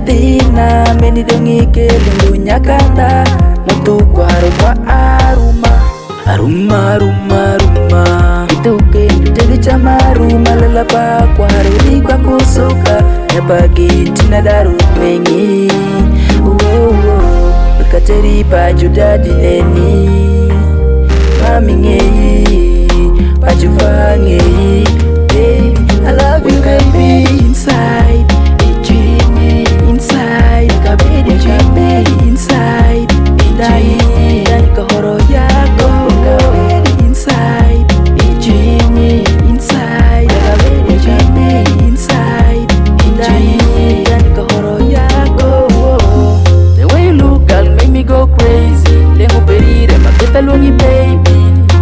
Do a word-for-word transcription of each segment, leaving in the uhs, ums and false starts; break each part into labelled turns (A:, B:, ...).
A: nyathina meni dongike lungu nyakanda mutu kwaro kwa aruma aruma aruma aruma ituke tedi chamaruma lalapa kwaro likwa kusuka nyapagi tina daru mengi uwo uwo bekateri baju dadi neni mami ngeyi baju fangeyi baby I love you baby inside ijini inside kabidi kabidi inside indai dan kahoro yako kabidi inside ijini inside kabidi kabidi inside indai dan kahoro yako. The way you look girl make me go crazy lengo perire maketa lungi baby.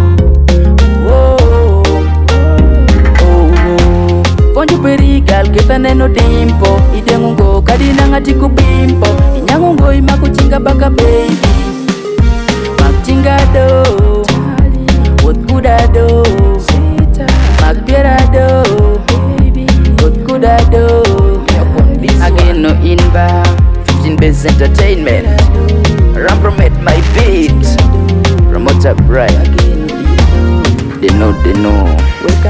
A: Ponju peri gal kita neno dimpo idengungo kadina ngati kupimpo inyangungo imaku chinga baka baby mak chinga do what kuda do mak biera do what kuda do again no inba fifteen base entertainment ram promote my beat promoter bright they know they know